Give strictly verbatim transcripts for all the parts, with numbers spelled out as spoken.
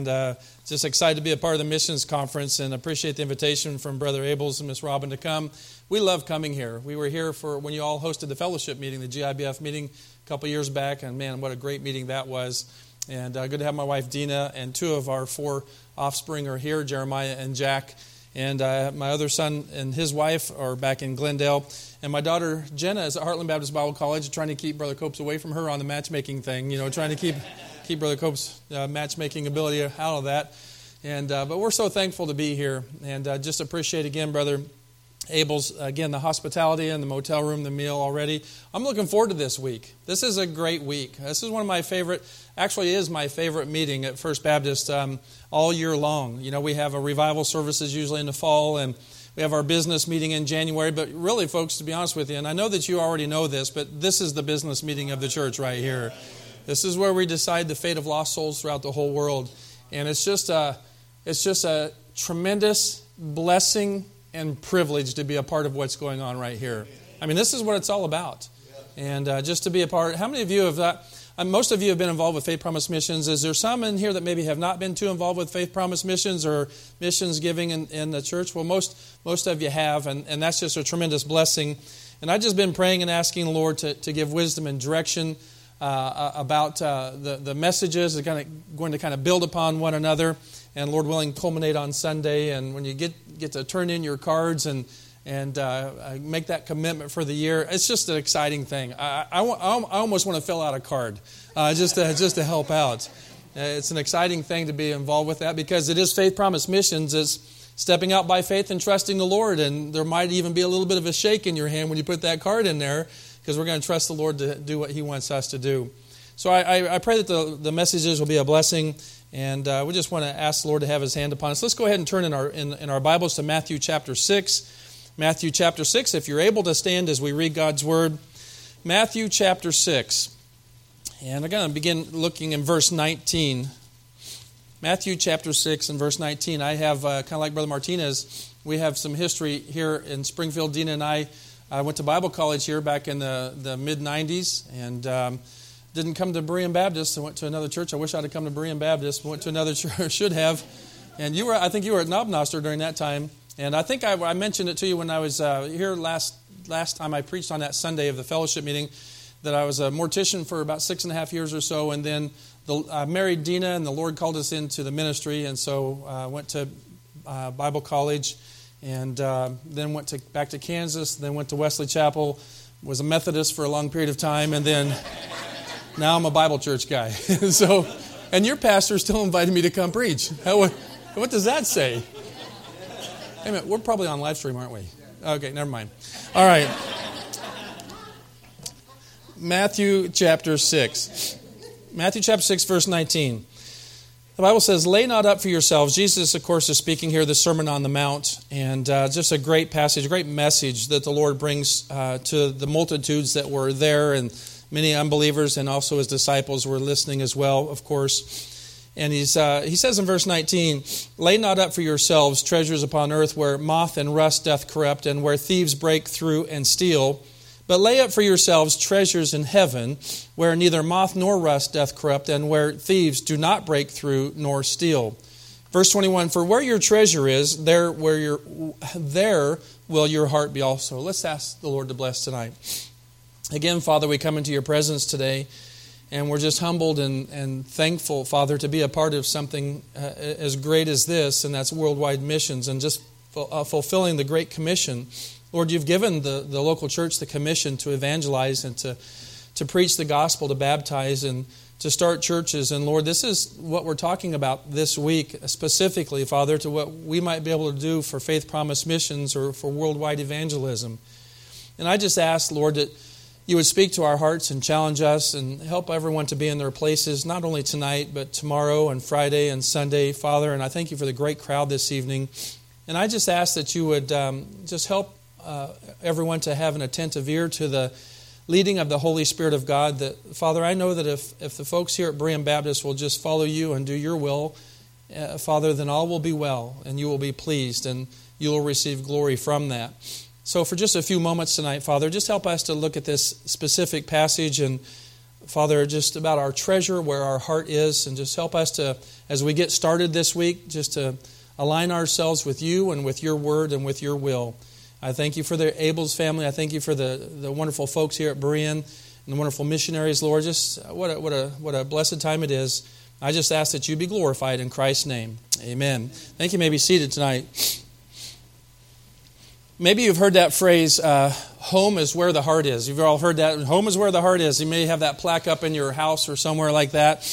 And uh, just excited to be a part of the missions conference and appreciate the invitation from Brother Abels and Miss Robin to come. We love coming here. We were here for when you all hosted the fellowship meeting, the G I B F meeting a couple years back, and man, what a great meeting that was. And uh, good to have my wife Dina, and two of our four offspring are here, Jeremiah and Jack. And uh, my other son and his wife are back in Glendale. And my daughter Jenna is at Heartland Baptist Bible College, trying to keep Brother Copes away from her on the matchmaking thing, you know, trying to keep... keep Brother Cope's uh, matchmaking ability out of that. And uh, but we're so thankful to be here. And uh, just appreciate again, Brother Abel's, again, the hospitality and the motel room, the meal already. I'm looking forward to this week. This is a great week. This is one of my favorite, actually is my favorite meeting at First Baptist um, all year long. You know, we have a revival services usually in the fall, and we have our business meeting in January. But really, folks, to be honest with you, and I know that you already know this, but this is the business meeting of the church right here. This is where we decide the fate of lost souls throughout the whole world. And it's just a, it's just a tremendous blessing and privilege to be a part of what's going on right here. I mean, this is what it's all about. And uh, just to be a part. How many of you have that? Uh, most of you have been involved with Faith Promise Missions. Is there some in here that maybe have not been too involved with Faith Promise Missions or missions giving in, in the church? Well, most most of you have, and, and that's just a tremendous blessing. And I've just been praying and asking the Lord to, to give wisdom and direction Uh, about uh, the, the messages that are kind of going to kind of build upon one another, and Lord willing, culminate on Sunday. And when you get get to turn in your cards and and uh, make that commitment for the year, it's just an exciting thing. I, I, I almost want to fill out a card uh, just to, just to help out. Uh, it's an exciting thing to be involved with that, because it is Faith Promise Missions. It's stepping out by faith and trusting the Lord, and there might even be a little bit of a shake in your hand when you put that card in there, because we're going to trust the Lord to do what He wants us to do. So I, I, I pray that the, the messages will be a blessing, and uh, we just want to ask the Lord to have His hand upon us. Let's go ahead and turn in our in, in our Bibles to Matthew chapter six. Matthew chapter six, if you're able to stand as we read God's Word. Matthew chapter six. And I'm going to begin looking in verse nineteen. Matthew chapter six and verse nineteen. I have, uh, kind of like Brother Martinez, we have some history here in Springfield. Dina and I I went to Bible college here back in the, the mid nineties, and um, didn't come to Berean Baptist. I went to another church. I wish I'd have come to Berean Baptist. Went to another church, should have. And you were, I think you were at Knobnoster during that time. And I think I, I mentioned it to you when I was uh, here last last time I preached on that Sunday of the fellowship meeting, that I was a mortician for about six and a half years or so. And then the, I married Dina, and the Lord called us into the ministry. And so I uh, went to uh, Bible college. And uh, then went to back to Kansas, then went to Wesley Chapel, was a Methodist for a long period of time, and then now I'm a Bible church guy. So, and your pastor still invited me to come preach. How, what does that say? Hey, a minute, we're probably on live stream, aren't we? Okay, never mind. All right. Matthew chapter six. Matthew chapter six, verse nineteen. The Bible says, "Lay not up for yourselves." Jesus, of course, is speaking here the Sermon on the Mount, and uh, just a great passage, a great message that the Lord brings uh, to the multitudes that were there, and many unbelievers, and also His disciples were listening as well, of course. And he's uh, he says in verse nineteen, "Lay not up for yourselves treasures upon earth, where moth and rust doth corrupt, and where thieves break through and steal. But lay up for yourselves treasures in heaven, where neither moth nor rust doth corrupt, and where thieves do not break through nor steal." Verse twenty-one, "For where your treasure is, there where your there will your heart be also." Let's ask the Lord to bless tonight. Again, Father, we come into your presence today, and we're just humbled and, and thankful, Father, to be a part of something uh, as great as this, and that's worldwide missions, and just uh, fulfilling the Great Commission. Lord, you've given the, the local church the commission to evangelize and to, to preach the gospel, to baptize, and to start churches. And Lord, this is what we're talking about this week, specifically, Father, to what we might be able to do for Faith Promise Missions or for worldwide evangelism. And I just ask, Lord, that you would speak to our hearts and challenge us and help everyone to be in their places, not only tonight, but tomorrow and Friday and Sunday, Father. And I thank you for the great crowd this evening. And I just ask that you would um, just help Uh, everyone to have an attentive ear to the leading of the Holy Spirit of God. That, Father, I know that if, if the folks here at Berean Baptist will just follow you and do your will, uh, Father, then all will be well, and you will be pleased, and you will receive glory from that. So for just a few moments tonight, Father, just help us to look at this specific passage, and Father, just about our treasure, where our heart is, and just help us to, as we get started this week, just to align ourselves with you and with your word and with your will. I thank you for the Abels family. I thank you for the, the wonderful folks here at Berean and the wonderful missionaries, Lord. Just what a, what a, what a blessed time it is. I just ask that you be glorified in Christ's name. Amen. Thank you. You may be seated tonight. Maybe you've heard that phrase, uh, home is where the heart is. You've all heard that. Home is where the heart is. You may have that plaque up in your house or somewhere like that.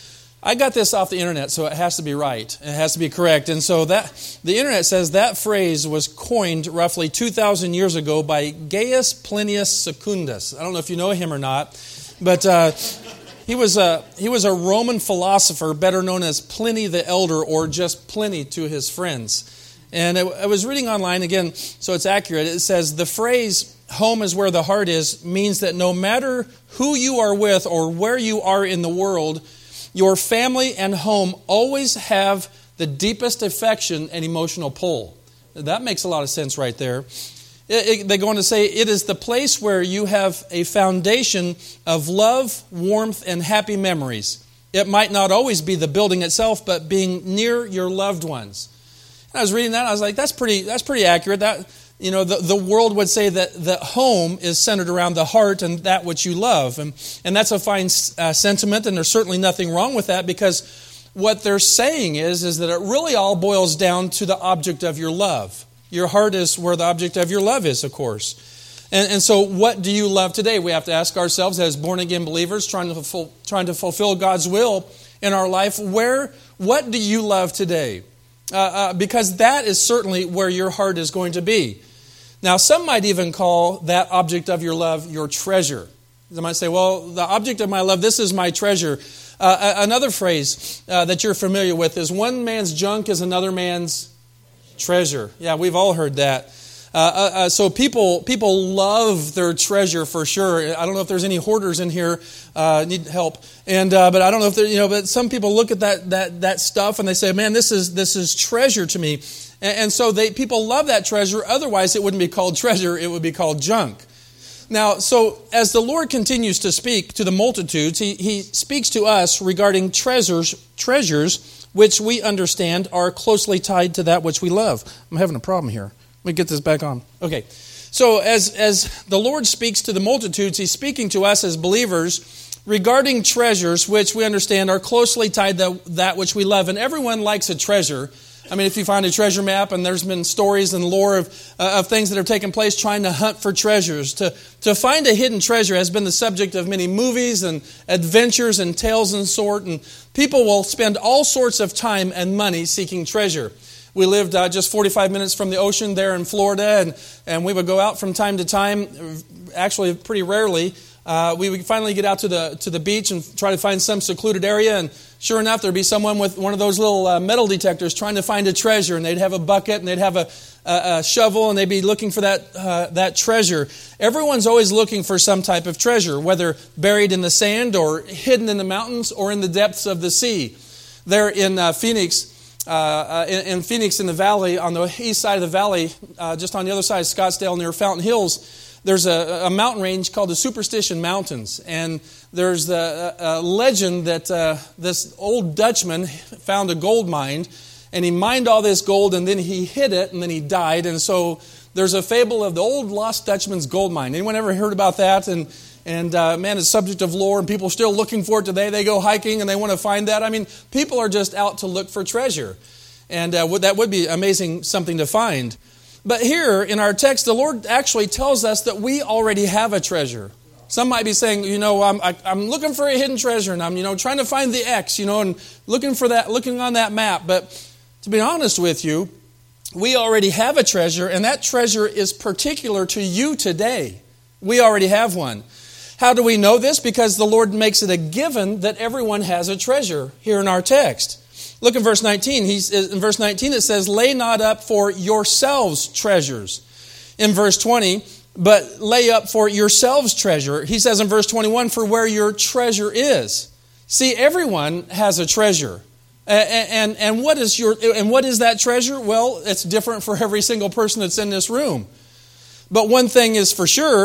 I got this off the internet, so it has to be right. It has to be correct. And so that the internet says that phrase was coined roughly two thousand years ago by Gaius Plinius Secundus. I don't know if you know him or not, but uh, he was a he was a Roman philosopher, better known as Pliny the Elder, or just Pliny to his friends. And I was reading online again, so it's accurate. It says the phrase "home is where the heart is" means that no matter who you are with or where you are in the world, your family and home always have the deepest affection and emotional pull. That makes a lot of sense right there. It, it, they go on to say, it is the place where you have a foundation of love, warmth, and happy memories. It might not always be the building itself, but being near your loved ones. And I was reading that, I was like, that's pretty that's pretty accurate. That You know, the, the world would say that, that home is centered around the heart and that which you love. And, and that's a fine uh, sentiment, and there's certainly nothing wrong with that, because what they're saying is, is that it really all boils down to the object of your love. Your heart is where the object of your love is, of course. And, and so what do you love today? We have to ask ourselves as born-again believers trying to, fulfill, trying to fulfill God's will in our life, where what do you love today? Uh, uh, because that is certainly where your heart is going to be. Now, some might even call that object of your love your treasure. They might say, well, the object of my love, this is my treasure. Uh, another phrase uh, that you're familiar with is one man's junk is another man's treasure. Yeah, we've all heard that. Uh, uh, uh, so people people love their treasure for sure. I don't know if there's any hoarders in here. Uh, need help. And uh, but I don't know if there, you know. But some people look at that that that stuff and they say, man, this is this is treasure to me. And so they people love that treasure. Otherwise, it wouldn't be called treasure. It would be called junk. Now, so as the Lord continues to speak to the multitudes, He, he speaks to us regarding treasures, treasures which we understand are closely tied to that which we love. I'm having a problem here. Let me get this back on. Okay. So as, as the Lord speaks to the multitudes, He's speaking to us as believers regarding treasures which we understand are closely tied to that which we love. And everyone likes a treasure. I mean, if you find a treasure map, and there's been stories and lore of, uh, of things that have taken place trying to hunt for treasures. To, to find a hidden treasure has been the subject of many movies and adventures and tales and sort. And people will spend all sorts of time and money seeking treasure. We lived uh, just forty-five minutes from the ocean there in Florida, and, and we would go out from time to time, actually pretty rarely. Uh, we would finally get out to the to the beach and try to find some secluded area, and sure enough, there'd be someone with one of those little uh, metal detectors trying to find a treasure, and they'd have a bucket and they'd have a, a, a shovel, and they'd be looking for that uh, that treasure. Everyone's always looking for some type of treasure, whether buried in the sand or hidden in the mountains or in the depths of the sea. There in uh, Phoenix. Uh, in, in Phoenix in the valley, on the east side of the valley, uh, just on the other side of Scottsdale near Fountain Hills, there's a, a mountain range called the Superstition Mountains. And there's the uh, legend that uh, this old Dutchman found a gold mine, and he mined all this gold, and then he hid it, and then he died. And so there's a fable of the old lost Dutchman's gold mine. Anyone ever heard about that? And And, uh, man, it's subject of lore, and people are still looking for it today. They go hiking, and they want to find that. I mean, people are just out to look for treasure. And uh, that would be amazing, something to find. But here in our text, the Lord actually tells us that we already have a treasure. Some might be saying, you know, I'm, I, I'm looking for a hidden treasure, and I'm, you know, trying to find the X, you know, and looking for that, looking on that map. But to be honest with you, we already have a treasure, and that treasure is particular to you today. We already have one. How do we know this? Because the Lord makes it a given that everyone has a treasure here in our text. Look in verse nineteen. He's, in verse nineteen it says, lay not up for yourselves treasures. In verse twenty, but lay up for yourselves treasure. He says in verse twenty-one, for where your treasure is. See, everyone has a treasure. And, and, and, what is your, and what is that treasure? Well, it's different for every single person that's in this room. But one thing is for sure,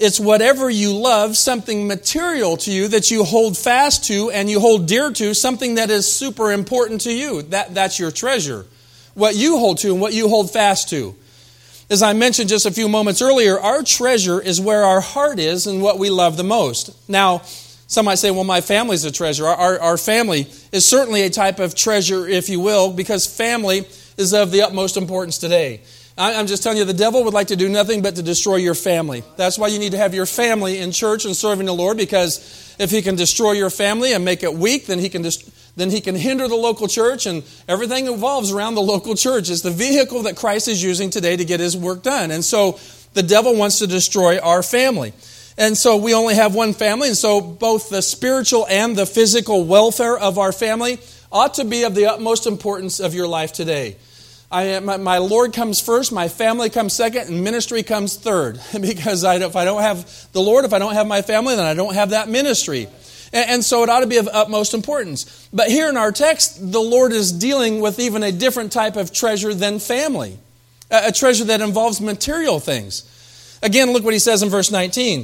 It's whatever you love, something material to you that you hold fast to and you hold dear to, something that is super important to you. That, that's your treasure. What you hold to and what you hold fast to. As I mentioned just a few moments earlier, our treasure is where our heart is and what we love the most. Now, some might say, well, my family's a treasure. Our, our, our family is certainly a type of treasure, if you will, because family is of the utmost importance today. I'm just telling you, the devil would like to do nothing but to destroy your family. That's why you need to have your family in church and serving the Lord, because if he can destroy your family and make it weak, then he can dist- then he can hinder the local church, and everything revolves around the local church. It's the vehicle that Christ is using today to get his work done. And so the devil wants to destroy our family. And so we only have one family, and so both the spiritual and the physical welfare of our family ought to be of the utmost importance of your life today. I, my, my Lord comes first, my family comes second, and ministry comes third. Because I, if I don't have the Lord, if I don't have my family, then I don't have that ministry. And, and so it ought to be of utmost importance. But here in our text, the Lord is dealing with even a different type of treasure than family. A, a treasure that involves material things. Again, look what he says in verse nineteen.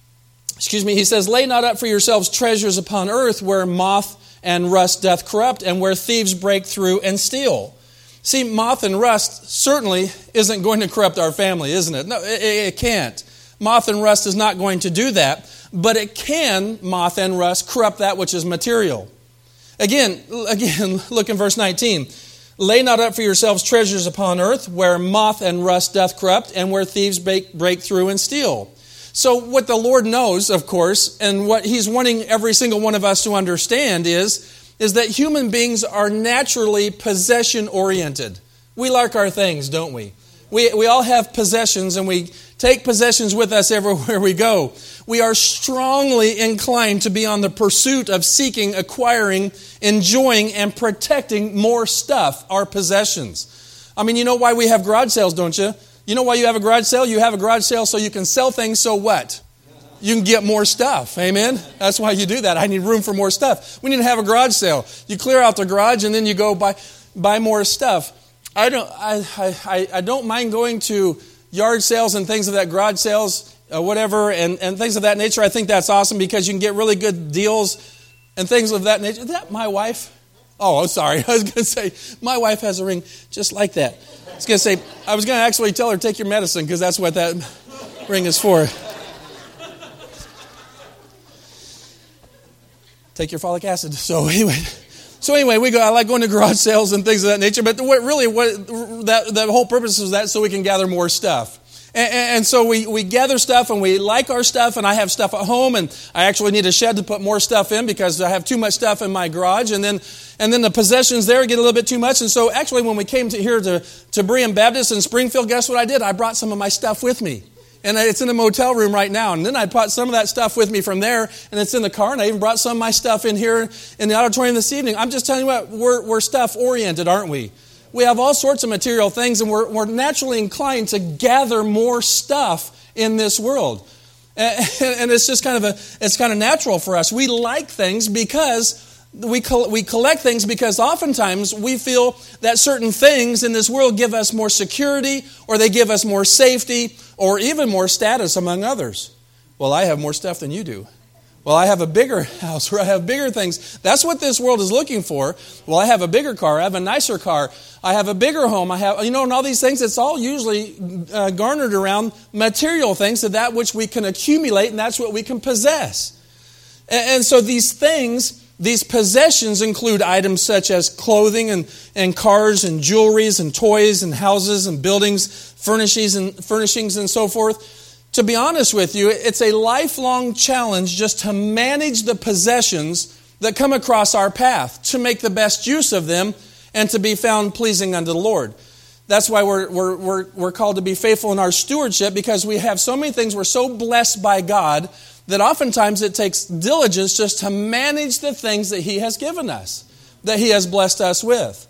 Excuse me, he says, "Lay not up for yourselves treasures upon earth where moth and rust doth corrupt and where thieves break through and steal." See, moth and rust certainly isn't going to corrupt our family, isn't it? No, it, it can't. Moth and rust is not going to do that, but it can, moth and rust, corrupt that which is material. Again, again, look in verse nineteen. "Lay not up for yourselves treasures upon earth, where moth and rust doth corrupt, and where thieves break, break through and steal." So what the Lord knows, of course, and what he's wanting every single one of us to understand is, is that human beings are naturally possession-oriented. We like our things, don't we? We we all have possessions, and we take possessions with us everywhere we go. We are strongly inclined to be on the pursuit of seeking, acquiring, enjoying, and protecting more stuff, our possessions. I mean, you know why we have garage sales, don't you? You know why you have a garage sale? You have a garage sale so you can sell things, so what? You can get more stuff. Amen? That's why you do that. I need room for more stuff. We need to have a garage sale. You clear out the garage and then you go buy buy more stuff. I don't I I, I don't mind going to yard sales and things of that, garage sales, uh, whatever, and, and things of that nature. I think that's awesome because you can get really good deals and things of that nature. Is that my wife? Oh, I'm sorry. I was going to say, my wife has a ring just like that. I was going to say, I was going to actually tell her, take your medicine, because that's what that ring is for. Take your folic acid. So anyway, so anyway, we go. I like going to garage sales and things of that nature. But what really, what that the whole purpose is that so we can gather more stuff. And, and so we, we gather stuff and we like our stuff. And I have stuff at home, and I actually need a shed to put more stuff in because I have too much stuff in my garage. And then and then the possessions there get a little bit too much. And so actually, when we came to here to to Berean Baptist in Springfield, guess what I did? I brought some of my stuff with me. And it's in a motel room right now. And then I brought some of that stuff with me from there, and it's in the car. And I even brought some of my stuff in here in the auditorium this evening. I'm just telling you what, we're, we're stuff-oriented, aren't we? We have all sorts of material things, and we're, we're naturally inclined to gather more stuff in this world. And, and it's just kind of a, it's kind of natural for us. We like things because we we collect things because oftentimes we feel that certain things in this world give us more security, or they give us more safety, or even more status among others. Well, I have more stuff than you do. Well, I have a bigger house, or I have bigger things. That's what this world is looking for. Well, I have a bigger car. I have a nicer car. I have a bigger home. I have, you know, and all these things, it's all usually uh, garnered around material things, so that which we can accumulate, and that's what we can possess. And, and so these things, these possessions include items such as clothing and, and cars and jewelries and toys and houses and buildings, furnishings and furnishings and so forth. To be honest with you, it's a lifelong challenge just to manage the possessions that come across our path, to make the best use of them and to be found pleasing unto the Lord. That's why we're, we're, we're, we're called to be faithful in our stewardship, because we have so many things. We're so blessed by God that oftentimes it takes diligence just to manage the things that He has given us, that He has blessed us with.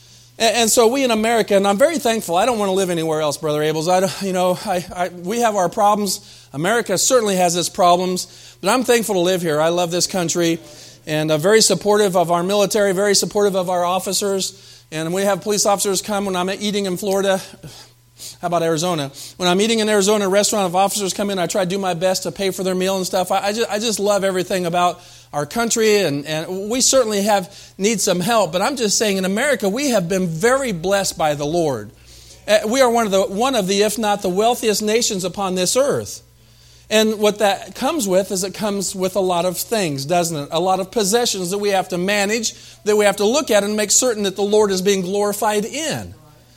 And so we in America, and I'm very thankful. I don't want to live anywhere else, Brother Abels. I, you know, I, I, we have our problems. America certainly has its problems, but I'm thankful to live here. I love this country, and I'm very supportive of our military, very supportive of our officers. And we have police officers come when I'm eating in Florida. How about Arizona? When I'm eating in Arizona, a restaurant, if officers come in, I try to do my best to pay for their meal and stuff. I, I, just, I just love everything about our country, and, and we certainly have need some help. But I'm just saying, in America, we have been very blessed by the Lord. Uh, we are one of the, one of the, if not the wealthiest nations upon this earth. And what that comes with is it comes with a lot of things, doesn't it? A lot of possessions that we have to manage, that we have to look at and make certain that the Lord is being glorified in.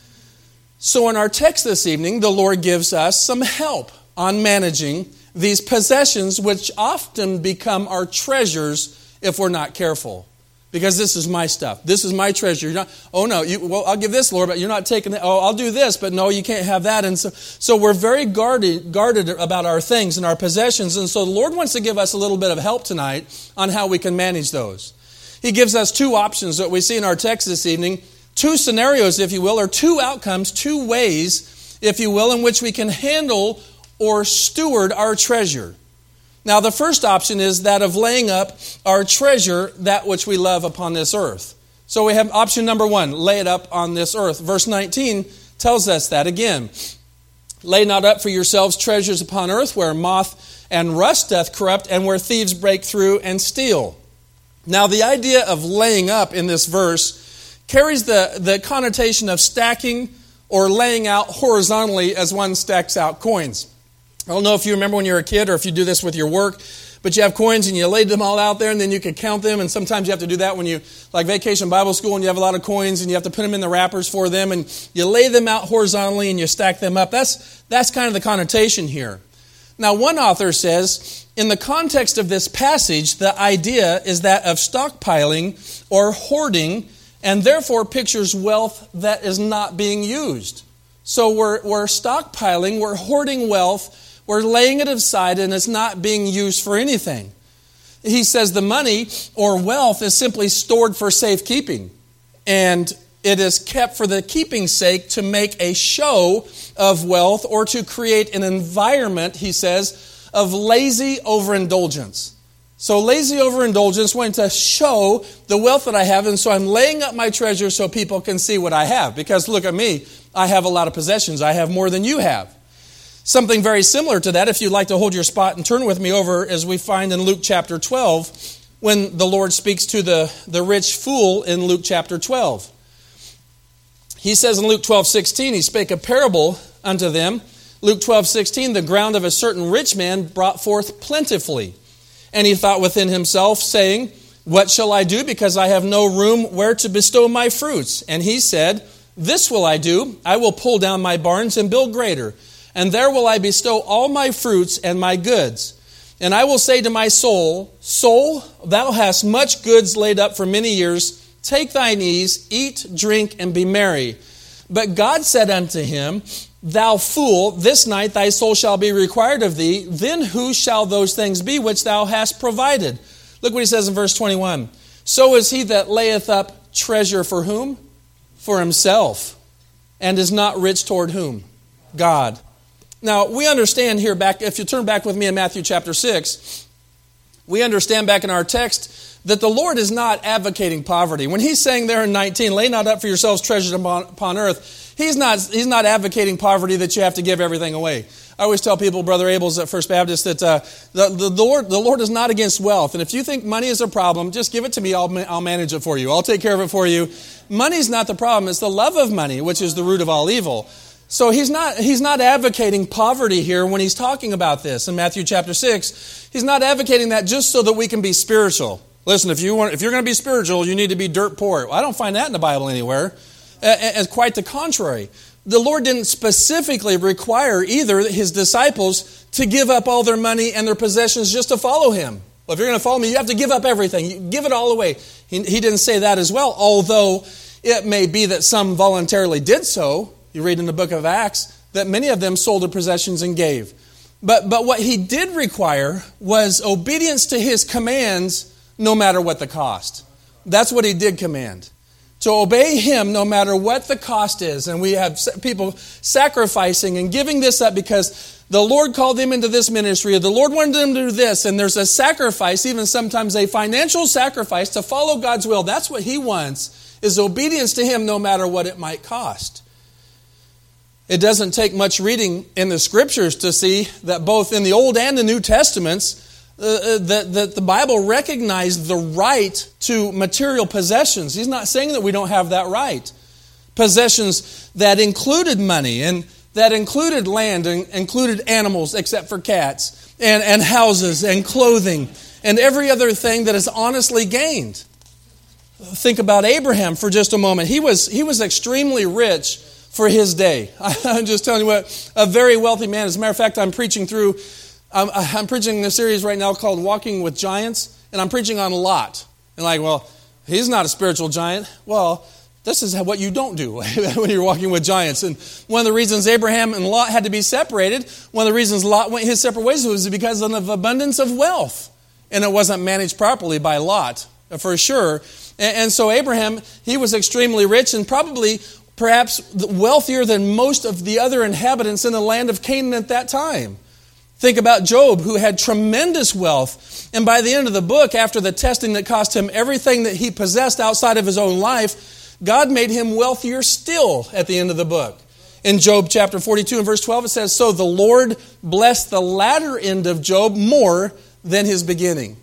So in our text this evening, the Lord gives us some help on managing these possessions, which often become our treasures if we're not careful. Because this is my stuff. This is my treasure. You're not, oh no, you, well, I'll give this, Lord, but you're not taking it. Oh, I'll do this, but no, you can't have that. And so, so we're very guarded, guarded about our things and our possessions. And so the Lord wants to give us a little bit of help tonight on how we can manage those. He gives us two options that we see in our text this evening. Two scenarios, if you will, or two outcomes, two ways, if you will, in which we can handle or steward our treasure. Now, the first option is that of laying up our treasure, that which we love upon this earth. So we have option number one, lay it up on this earth. Verse nineteen tells us that again. Lay not up for yourselves treasures upon earth, where moth and rust doth corrupt, and where thieves break through and steal. Now, the idea of laying up in this verse carries the, the connotation of stacking or laying out horizontally as one stacks out coins. I don't know if you remember when you were a kid or if you do this with your work, but you have coins and you laid them all out there and then you could count them, and sometimes you have to do that when you, like Vacation Bible School, and you have a lot of coins and you have to put them in the wrappers for them, and you lay them out horizontally and you stack them up. That's, that's kind of the connotation here. Now, one author says, in the context of this passage, the idea is that of stockpiling or hoarding, and therefore pictures wealth that is not being used. So we're, we're stockpiling, we're hoarding wealth, we're laying it aside, and it's not being used for anything. He says the money or wealth is simply stored for safekeeping, and it is kept for the keeping's sake to make a show of wealth or to create an environment, he says, of lazy overindulgence. So lazy overindulgence wanting to show the wealth that I have, and so I'm laying up my treasure so people can see what I have. Because look at me, I have a lot of possessions. I have more than you have. Something very similar to that, if you'd like to hold your spot and turn with me over, as we find in Luke chapter twelve, when the Lord speaks to the, the rich fool in Luke chapter twelve. He says in Luke twelve sixteen, he spake a parable unto them. Luke twelve sixteen, the ground of a certain rich man brought forth plentifully. And he thought within himself, saying, what shall I do, because I have no room where to bestow my fruits? And he said, this will I do, I will pull down my barns and build greater, and there will I bestow all my fruits and my goods. And I will say to my soul, soul, thou hast much goods laid up for many years. Take thine ease, eat, drink, and be merry. But God said unto him, thou fool, this night thy soul shall be required of thee. Then who shall those things be which thou hast provided? Look what he says in verse twenty-one. So is he that layeth up treasure for whom? For himself. And is not rich toward whom? God. Now, we understand here, back, if you turn back with me in Matthew chapter six, we understand back in our text that the Lord is not advocating poverty. When he's saying there in nineteen, lay not up for yourselves treasures upon, upon earth, he's not, he's not advocating poverty that you have to give everything away. I always tell people, Brother Abel's at First Baptist, that uh, the, the, the, Lord, the Lord is not against wealth. And if you think money is a problem, just give it to me. I'll, I'll manage it for you. I'll take care of it for you. Money's not the problem. It's the love of money, which is the root of all evil. So he's not, he's not advocating poverty here when he's talking about this in Matthew chapter six. He's not advocating that just so that we can be spiritual. Listen, if, you want, if you're going to be spiritual, you need to be dirt poor. Well, I don't find that in the Bible anywhere. As quite the contrary. The Lord didn't specifically require either his disciples to give up all their money and their possessions just to follow him. Well, if you're going to follow me, you have to give up everything. You give it all away. He, he didn't say that as well, although it may be that some voluntarily did so. You read in the book of Acts that many of them sold their possessions and gave. But, but what he did require was obedience to his commands no matter what the cost. That's what he did command. To obey him no matter what the cost is. And we have people sacrificing and giving this up because the Lord called them into this ministry, or the Lord wanted them to do this, and there's a sacrifice, even sometimes a financial sacrifice, to follow God's will. That's what he wants, is obedience to him no matter what it might cost. It doesn't take much reading in the Scriptures to see that both in the Old and the New Testaments, uh, that, that the Bible recognized the right to material possessions. He's not saying that we don't have that right. Possessions that included money and that included land and included animals except for cats, and, and houses and clothing and every other thing that is honestly gained. Think about Abraham for just a moment. He was, he was extremely rich for his day. I'm just telling you what, a very wealthy man. As a matter of fact, I'm preaching through, I'm, I'm preaching a series right now called Walking with Giants, and I'm preaching on Lot. And like, well, he's not a spiritual giant. Well, this is what you don't do when you're walking with giants. And one of the reasons Abraham and Lot had to be separated, one of the reasons Lot went his separate ways was because of abundance of wealth. And it wasn't managed properly by Lot, for sure. And, and so Abraham, he was extremely rich and probably perhaps wealthier than most of the other inhabitants in the land of Canaan at that time. Think about Job, who had tremendous wealth. And by the end of the book, after the testing that cost him everything that he possessed outside of his own life, God made him wealthier still at the end of the book. In Job chapter forty-two and verse twelve, it says, "So the Lord blessed the latter end of Job more than his beginning."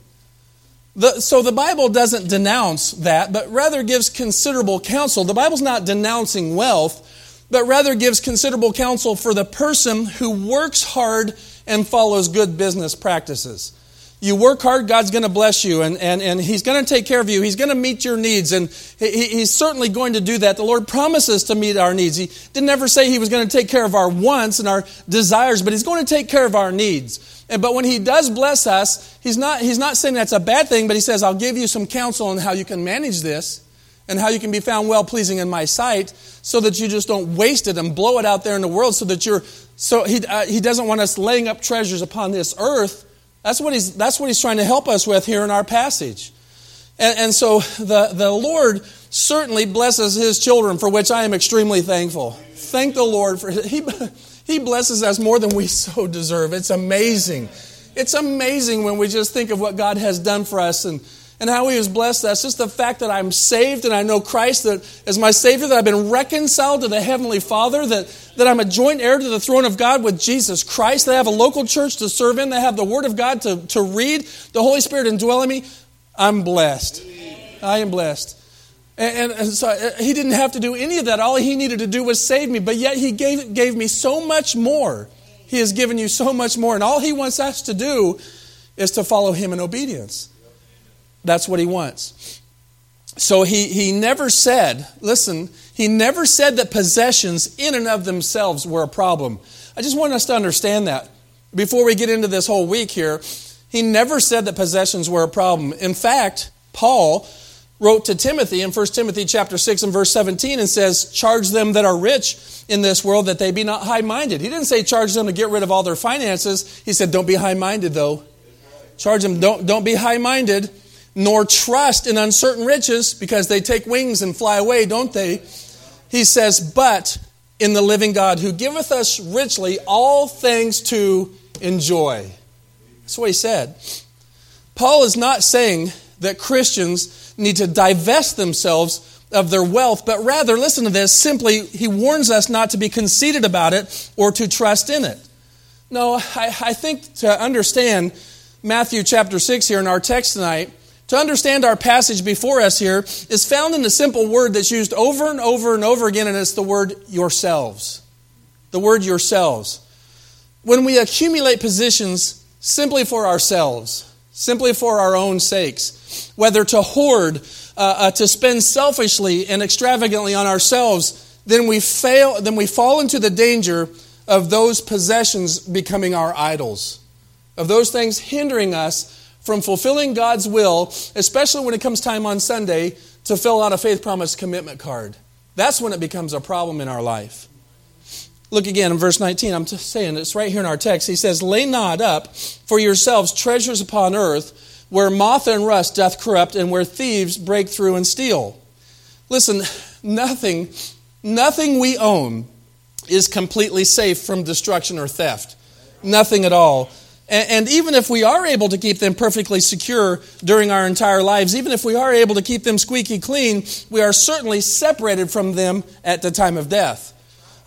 The, so the Bible doesn't denounce that, but rather gives considerable counsel. The Bible's not denouncing wealth, but rather gives considerable counsel for the person who works hard and follows good business practices. You work hard, God's going to bless you, and, and, and He's going to take care of you. He's going to meet your needs, and he, He's certainly going to do that. The Lord promises to meet our needs. He didn't ever say He was going to take care of our wants and our desires, but He's going to take care of our needs. And, but when He does bless us, He's not, He's not saying that's a bad thing, but He says, I'll give you some counsel on how you can manage this and how you can be found well-pleasing in my sight so that you just don't waste it and blow it out there in the world so that you're... So He, uh, he doesn't want us laying up treasures upon this earth. That's what he's that's what he's trying to help us with here in our passage. And, and so the, the Lord certainly blesses His children, for which I am extremely thankful. Thank the Lord for He He blesses us more than we so deserve. It's amazing. It's amazing when we just think of what God has done for us and, and how He has blessed us. Just the fact that I'm saved and I know Christ that as my Savior, that I've been reconciled to the Heavenly Father, that that I'm a joint heir to the throne of God with Jesus Christ, that I have a local church to serve in, that I have the Word of God to, to read, the Holy Spirit indwell in me. I'm blessed. I am blessed. And, and, and so He didn't have to do any of that. All He needed to do was save me, but yet He gave, gave me so much more. He has given you so much more, and all He wants us to do is to follow Him in obedience. That's what He wants. So he, he never said, listen, He never said that possessions in and of themselves were a problem. I just want us to understand that. Before we get into this whole week here, He never said that possessions were a problem. In fact, Paul wrote to Timothy in First Timothy chapter six and verse seventeen and says, charge them that are rich in this world that they be not high-minded. He didn't say charge them to get rid of all their finances. He said, don't be high-minded though. Charge them, don't, don't be high-minded. Nor trust in uncertain riches, because they take wings and fly away, don't they? He says, but in the living God, who giveth us richly all things to enjoy. That's what he said. Paul is not saying that Christians need to divest themselves of their wealth, but rather, listen to this, simply he warns us not to be conceited about it or to trust in it. No, I, I think to understand Matthew chapter six here in our text tonight, to understand our passage before us here is found in a simple word that's used over and over and over again, and it's the word yourselves. The word yourselves. When we accumulate positions simply for ourselves, simply for our own sakes, whether to hoard, uh, uh, to spend selfishly and extravagantly on ourselves, then we fail. Then we fall into the danger of those possessions becoming our idols, of those things hindering us from fulfilling God's will, especially when it comes time on Sunday to fill out a faith promise commitment card. That's when it becomes a problem in our life. Look again in verse nineteen. I'm just saying, it's right here in our text. He says, lay not up for yourselves treasures upon earth, where moth and rust doth corrupt, and where thieves break through and steal. Listen, nothing, nothing we own is completely safe from destruction or theft. Nothing at all. And even if we are able to keep them perfectly secure during our entire lives, even if we are able to keep them squeaky clean, we are certainly separated from them at the time of death.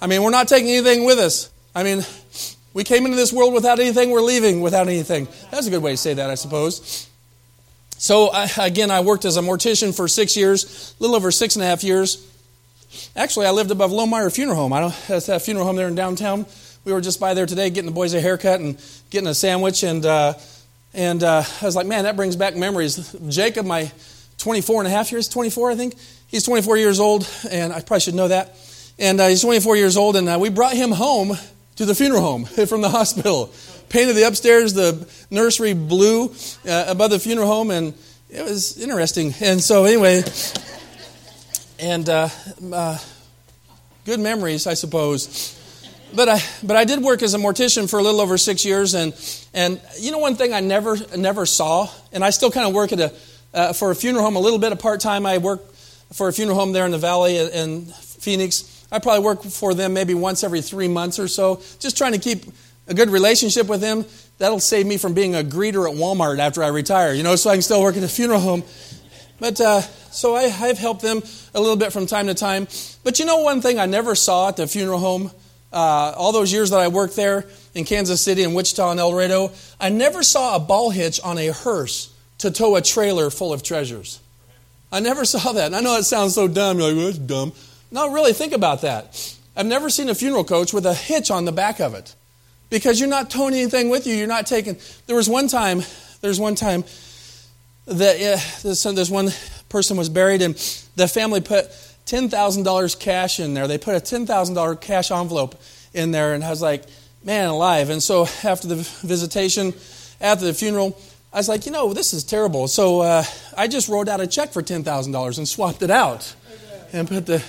I mean, we're not taking anything with us. I mean, we came into this world without anything. We're leaving without anything. That's a good way to say that, I suppose. So, I, again, I worked as a mortician for six years, a little over six and a half years. Actually, I lived above Lohmeyer Funeral Home. I don't, that's that funeral home there in downtown. We were just by there today getting the boys a haircut and getting a sandwich. And uh, and uh, I was like, man, that brings back memories. Jacob, my twenty-four and a half years, twenty-four, I think. He's twenty-four years old, and I probably should know that. And uh, he's twenty-four years old, and uh, we brought him home to the funeral home from the hospital. Painted the upstairs, the nursery blue uh, above the funeral home, and it was interesting. And so anyway, and uh, uh, good memories, I suppose. But I but I did work as a mortician for a little over six years, and and you know one thing I never never saw, and I still kind of work at a uh, for a funeral home a little bit of part time. I work for a funeral home there in the valley in Phoenix. I probably work for them maybe once every three months or so, just trying to keep a good relationship with them. That'll save me from being a greeter at Walmart after I retire, you know, so I can still work at a funeral home. But uh, so I, I've helped them a little bit from time to time. But you know one thing I never saw at the funeral home? Uh, all those years that I worked there in Kansas City and Wichita and El Dorado, I never saw a ball hitch on a hearse to tow a trailer full of treasures. I never saw that. And I know it sounds so dumb. You're like, well, that's dumb. No, really, think about that. I've never seen a funeral coach with a hitch on the back of it. Because you're not towing anything with you. You're not taking... There was one time, there's one time that uh, this, this one person was buried, and the family put ten thousand dollars cash in there. They put a ten thousand dollars cash envelope in there, and I was like, man alive. And so after the visitation, after the funeral, I was like, you know, this is terrible. So uh, I just wrote out a check for ten thousand dollars and swapped it out and put the...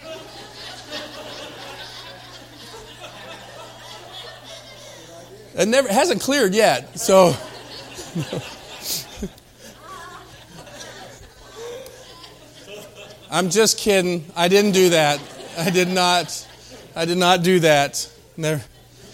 It never it hasn't cleared yet, so... I'm just kidding. I didn't do that. I did not. I did not do that. Never.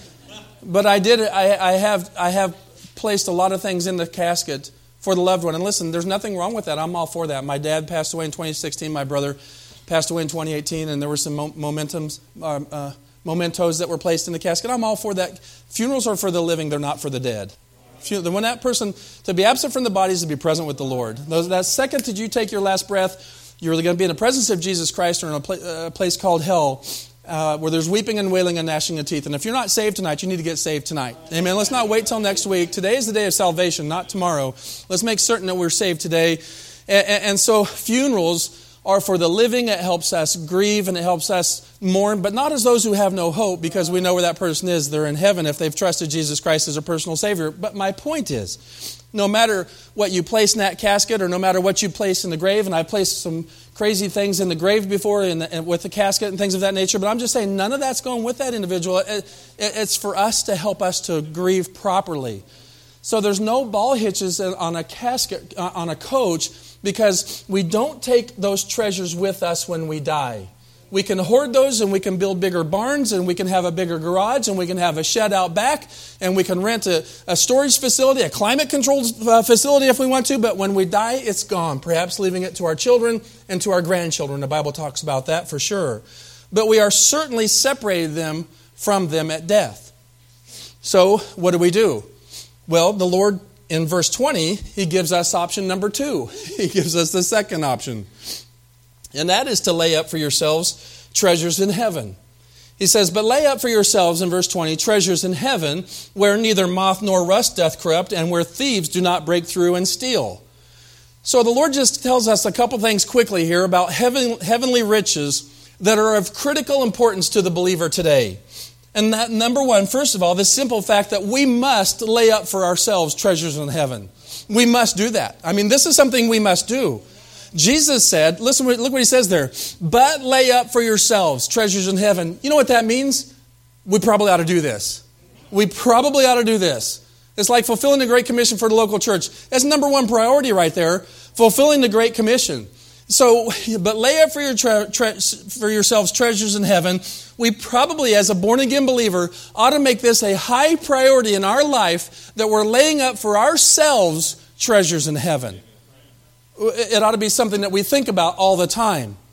But I did. I, I have. I have placed a lot of things in the casket for the loved one. And listen, there's nothing wrong with that. I'm all for that. My dad passed away in twenty sixteen. My brother passed away in twenty eighteen, and there were some momentums, uh, uh, mementos that were placed in the casket. I'm all for that. Funerals are for the living; they're not for the dead. When that person to be absent from the body is to be present with the Lord. Those, that second that you take your last breath, you're going to be in the presence of Jesus Christ or in a, pla- a place called hell uh, where there's weeping and wailing and gnashing of teeth. And if you're not saved tonight, you need to get saved tonight. Amen. Let's not wait till next week. Today is the day of salvation, not tomorrow. Let's make certain that we're saved today. And, and so funerals are for the living. It helps us grieve and it helps us mourn, but not as those who have no hope, because we know where that person is. They're in heaven if they've trusted Jesus Christ as a personal Savior. But my point is, no matter what you place in that casket or no matter what you place in the grave, and I placed some crazy things in the grave before in the, with the casket and things of that nature, but I'm just saying none of that's going with that individual. It, it, it's for us to help us to grieve properly. So there's no ball hitches on a casket, on a coach, because we don't take those treasures with us when we die. We can hoard those and we can build bigger barns and we can have a bigger garage and we can have a shed out back and we can rent a, a storage facility, a climate-controlled uh, facility if we want to, but when we die, it's gone, perhaps leaving it to our children and to our grandchildren. The Bible talks about that for sure. But we are certainly separated them from them at death. So what do we do? Well, the Lord, in verse twenty, He gives us option number two. He gives us the second option. And that is to lay up for yourselves treasures in heaven. He says, but lay up for yourselves, in verse twenty, treasures in heaven, where neither moth nor rust doth corrupt, and where thieves do not break through and steal. So the Lord just tells us a couple things quickly here about heaven, heavenly riches that are of critical importance to the believer today. And that, number one, first of all, the simple fact that we must lay up for ourselves treasures in heaven. We must do that. I mean, this is something we must do. Jesus said, listen, look what He says there, but lay up for yourselves treasures in heaven. You know what that means? We probably ought to do this. We probably ought to do this. It's like fulfilling the Great Commission for the local church. That's number one priority right there, fulfilling the Great Commission. So, but lay up for, your tre- tre- for yourselves treasures in heaven. We probably, as a born-again believer, ought to make this a high priority in our life that we're laying up for ourselves treasures in heaven. It ought to be something that we think about all the time.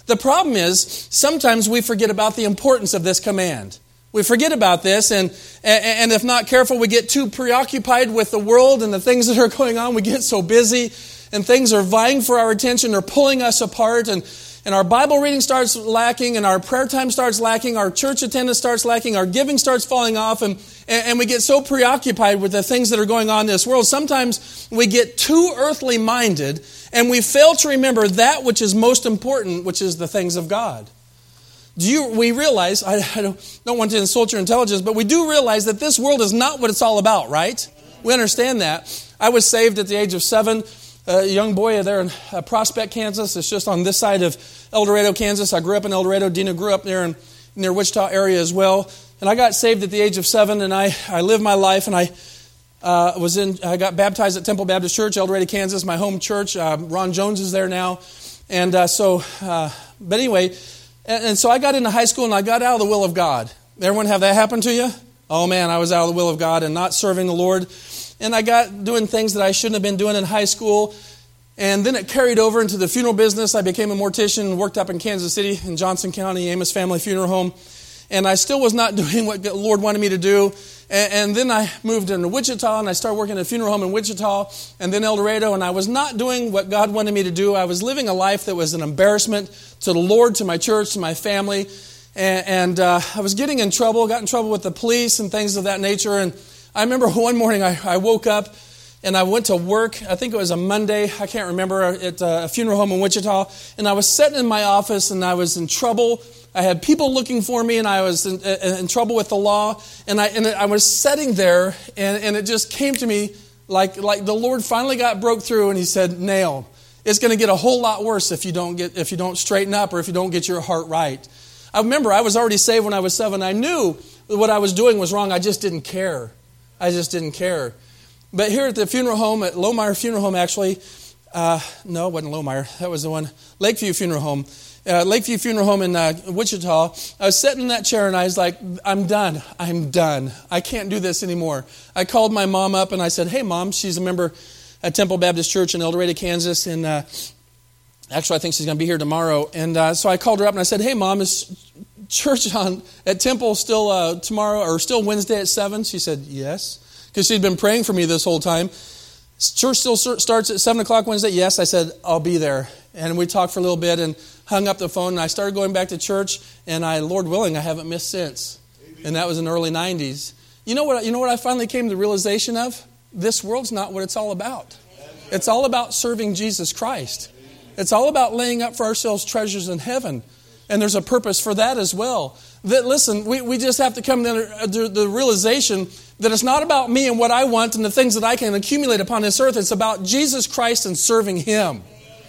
The problem is, sometimes we forget about the importance of this command. We forget about this, and, and if not careful, we get too preoccupied with the world and the things that are going on. We get so busy, and things are vying for our attention. They're pulling us apart, and, and our Bible reading starts lacking, and our prayer time starts lacking, our church attendance starts lacking, our giving starts falling off, and, and we get so preoccupied with the things that are going on in this world. Sometimes we get too earthly minded, and we fail to remember that which is most important, which is the things of God. Do you, we realize, I, I don't, don't want to insult your intelligence, but we do realize that this world is not what it's all about, right? We understand that. I was saved at the age of seven, a young boy there in Prospect, Kansas. It's just on this side of El Dorado, Kansas. I grew up in El Dorado. Dina grew up there in near Wichita area as well. And I got saved at the age of seven, and I, I lived my life, and I uh, was in. I got baptized at Temple Baptist Church, El Dorado, Kansas, my home church. Uh, Ron Jones is there now. And uh, so, uh, but anyway... And so I got into high school and I got out of the will of God. Everyone have that happen to you? Oh man, I was out of the will of God and not serving the Lord. And I got doing things that I shouldn't have been doing in high school. And then it carried over into the funeral business. I became a mortician and worked up in Kansas City in Johnson County, Amos Family Funeral Home. And I still was not doing what the Lord wanted me to do. And, and then I moved into Wichita and I started working at a funeral home in Wichita and then El Dorado. And I was not doing what God wanted me to do. I was living a life that was an embarrassment to the Lord, to my church, to my family. And, and uh, I was getting in trouble, got in trouble with the police and things of that nature. And I remember one morning I, I woke up and I went to work. I think it was a Monday. I can't remember, at a funeral home in Wichita. And I was sitting in my office and I was in trouble. I had people looking for me, and I was in, in trouble with the law. And I and I was sitting there, and, and it just came to me like like the Lord finally got broke through, and He said, "Nail, it's going to get a whole lot worse if you don't get if you don't straighten up or if you don't get your heart right." I remember I was already saved when I was seven. I knew that what I was doing was wrong. I just didn't care. I just didn't care. But here at the funeral home, at Lohmeyer Funeral Home, actually, uh, no, it wasn't Lohmeyer. That was the one, Lakeview Funeral Home. Uh, Lakeview Funeral Home in uh, Wichita, I was sitting in that chair and I was like, I'm done. I'm done. I can't do this anymore. I called my mom up and I said, hey, Mom, she's a member at Temple Baptist Church in El Dorado, Kansas. And uh, actually, I think she's going to be here tomorrow. And uh, so I called her up and I said, hey, Mom, is church on at Temple still uh, tomorrow or still Wednesday at seven? She said, yes, because she'd been praying for me this whole time. Church still starts at seven o'clock Wednesday? Yes, I said, I'll be there. And we talked for a little bit and hung up the phone, and I started going back to church, and I, Lord willing, I haven't missed since. Amen. And that was in the early nineties. You know what? You know what I finally came to the realization of? This world's not what it's all about. It's all about serving Jesus Christ. It's all about laying up for ourselves treasures in heaven. And there's a purpose for that as well. That, listen, we, we just have to come to the, the realization that it's not about me and what I want and the things that I can accumulate upon this earth. It's about Jesus Christ and serving Him.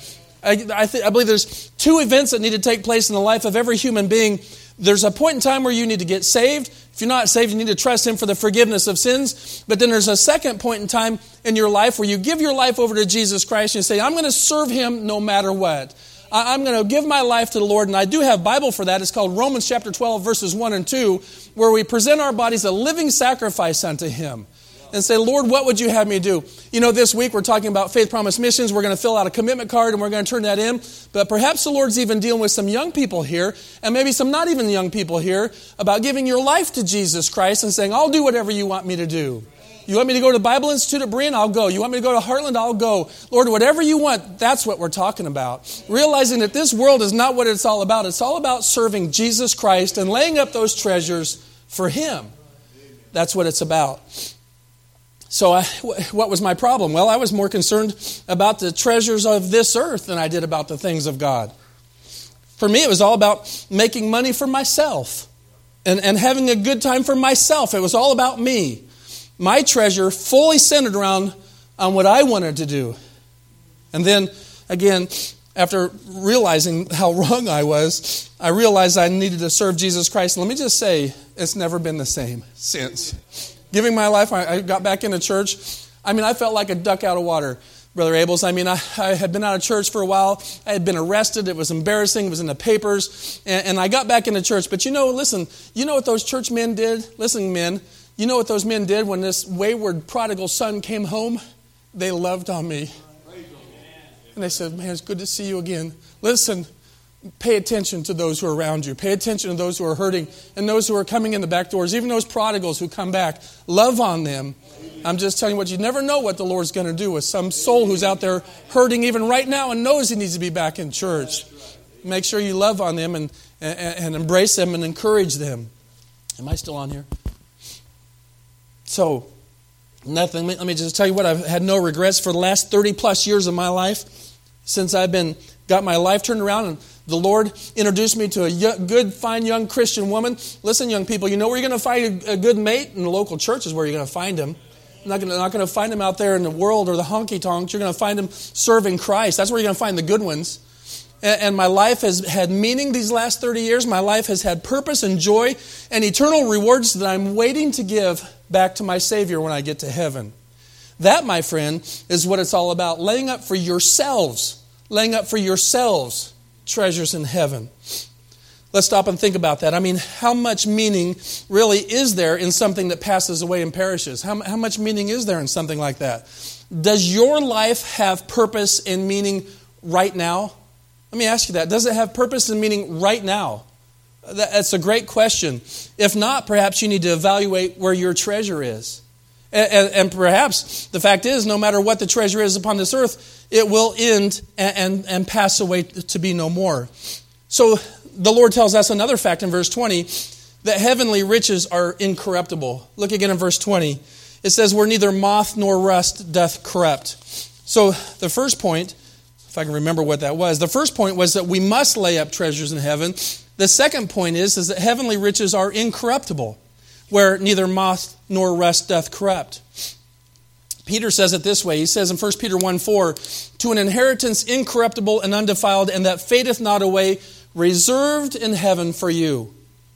I, I, th- I believe there's two events that need to take place in the life of every human being. There's a point in time where you need to get saved. If you're not saved, you need to trust Him for the forgiveness of sins. But then there's a second point in time in your life where you give your life over to Jesus Christ and you say, I'm going to serve Him no matter what. I, I'm going to give my life to the Lord. And I do have Bible for that. It's called Romans chapter twelve, verses one and two, where we present our bodies a living sacrifice unto Him. And say, Lord, what would you have me do? You know, this week we're talking about Faith Promise Missions. We're going to fill out a commitment card and we're going to turn that in. But perhaps the Lord's even dealing with some young people here, and maybe some not even young people here, about giving your life to Jesus Christ and saying, I'll do whatever you want me to do. You want me to go to the Bible Institute at Berean? I'll go. You want me to go to Heartland? I'll go. Lord, whatever you want, that's what we're talking about. Realizing that this world is not what it's all about. It's all about serving Jesus Christ and laying up those treasures for Him. That's what it's about. So I, what was my problem? Well, I was more concerned about the treasures of this earth than I did about the things of God. For me, it was all about making money for myself and, and having a good time for myself. It was all about me. My treasure fully centered around on what I wanted to do. And then, again, after realizing how wrong I was, I realized I needed to serve Jesus Christ. And let me just say, it's never been the same since. Giving my life, I got back into church. I mean, I felt like a duck out of water, Brother Abels. I mean, I, I had been out of church for a while. I had been arrested. It was embarrassing. It was in the papers. And, and I got back into church. But you know, listen, you know what those church men did? Listen, men, you know what those men did when this wayward prodigal son came home? They loved on me. And they said, man, it's good to see you again. Listen, Pay attention to those who are around you. Pay attention to those who are hurting and those who are coming in the back doors, even those prodigals who come back. Love on them. I'm just telling you what, you never know what the Lord's going to do with some soul who's out there hurting even right now and knows he needs to be back in church. Make sure you love on them and, and, and embrace them and encourage them. Am I still on here? So, nothing. Let me just tell you what, I've had no regrets for the last thirty plus years of my life since I've been got my life turned around and the Lord introduced me to a young, good, fine, young Christian woman. Listen, young people, you know where you're going to find a, a good mate? In the local church is where you're going to find him. You're not going to, not going to find him out there in the world or the honky-tonks. You're going to find him serving Christ. That's where you're going to find the good ones. And, and my life has had meaning these last thirty years. My life has had purpose and joy and eternal rewards that I'm waiting to give back to my Savior when I get to heaven. That, my friend, is what it's all about. Laying up for yourselves. Laying up for yourselves treasures in heaven. Let's stop and think about that. I mean, how much meaning really is there in something that passes away and perishes? How, how much meaning is there in something like that? Does your life have purpose and meaning right now? Let me ask you that. Does it have purpose and meaning right now? That's a great question. If not, perhaps you need to evaluate where your treasure is. And, and, and perhaps the fact is, no matter what the treasure is upon this earth, it will end and, and, and pass away to be no more. So the Lord tells us another fact in verse twenty, that heavenly riches are incorruptible. Look again in verse twenty. It says, where neither moth nor rust doth corrupt. So the first point, if I can remember what that was, the first point was that we must lay up treasures in heaven. The second point is, is that heavenly riches are incorruptible, where neither moth nor rust doth corrupt. Peter says it this way. He says in First Peter one four, to an inheritance incorruptible and undefiled, and that fadeth not away, reserved in heaven for you.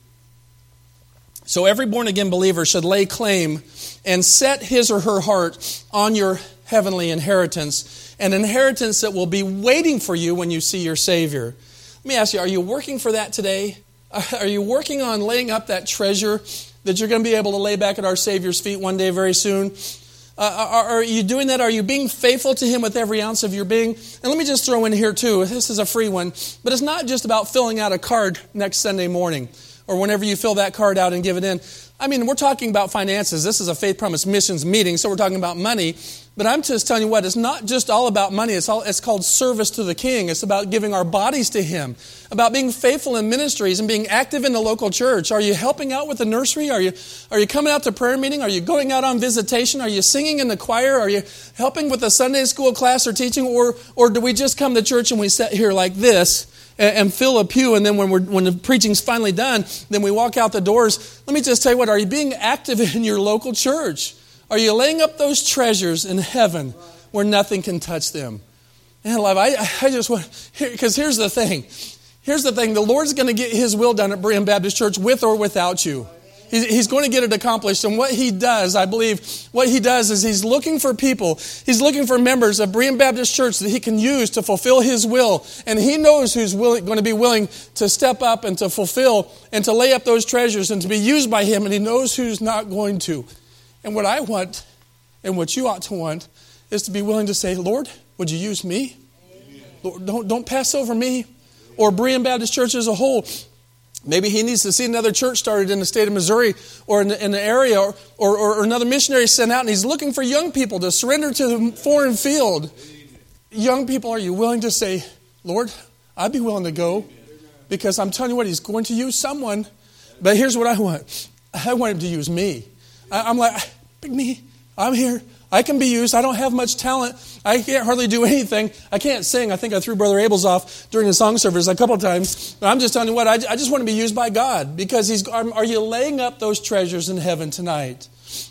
So every born-again believer should lay claim and set his or her heart on your heavenly inheritance, an inheritance that will be waiting for you when you see your Savior. Let me ask you, are you working for that today? Are you working on laying up that treasure that you're going to be able to lay back at our Savior's feet one day very soon? Uh, are, are you doing that? Are you being faithful to Him with every ounce of your being? And let me just throw in here too, this is a free one, but it's not just about filling out a card next Sunday morning or whenever you fill that card out and give it in. I mean, we're talking about finances. This is a Faith Promise Missions meeting, so we're talking about money. But I'm just telling you what, it's not just all about money. It's all it's called service to the King. It's about giving our bodies to Him, about being faithful in ministries and being active in the local church. Are you helping out with the nursery? Are you are you coming out to prayer meeting? Are you going out on visitation? Are you singing in the choir? Are you helping with the Sunday school class or teaching? Or or do we just come to church and we sit here like this and, and fill a pew, and then when we're when the preaching's finally done, then we walk out the doors? Let me just tell you what, are you being active in your local church? Are you laying up those treasures in heaven where nothing can touch them? And love, I, I just want, because here's the thing. Here's the thing. The Lord's going to get His will done at Berean Baptist Church with or without you. He's, he's going to get it accomplished. And what He does, I believe, what He does is He's looking for people. He's looking for members of Berean Baptist Church that He can use to fulfill His will. And He knows who's willing, going to be willing to step up and to fulfill and to lay up those treasures and to be used by Him. And He knows who's not going to. And what I want, and what you ought to want, is to be willing to say, Lord, would you use me? Lord, don't, don't pass over me. Or Berean Baptist Church as a whole. Maybe he needs to see another church started in the state of Missouri or in the, in the area, or, or, or another missionary sent out, and he's looking for young people to surrender to the foreign field. Young people, are you willing to say, Lord, I'd be willing to go, because I'm telling you what, He's going to use someone. But here's what I want. I want Him to use me. I'm like, pick me. I'm here. I can be used. I don't have much talent. I can't hardly do anything. I can't sing. I think I threw Brother Abels off during the song service a couple of times. But I'm just telling you what, I, I just want to be used by God. Because He's. Are you laying up those treasures in heaven tonight?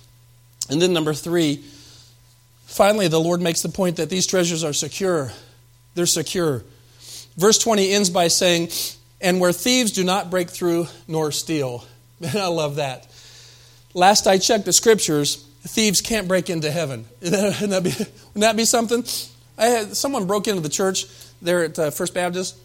And then number three, finally the Lord makes the point that these treasures are secure. They're secure. Verse twenty ends by saying, and where thieves do not break through nor steal. Man, I love that. Last I checked the scriptures, thieves can't break into heaven. Wouldn't that be, wouldn't that be something? I had someone broke into the church there at uh, First Baptist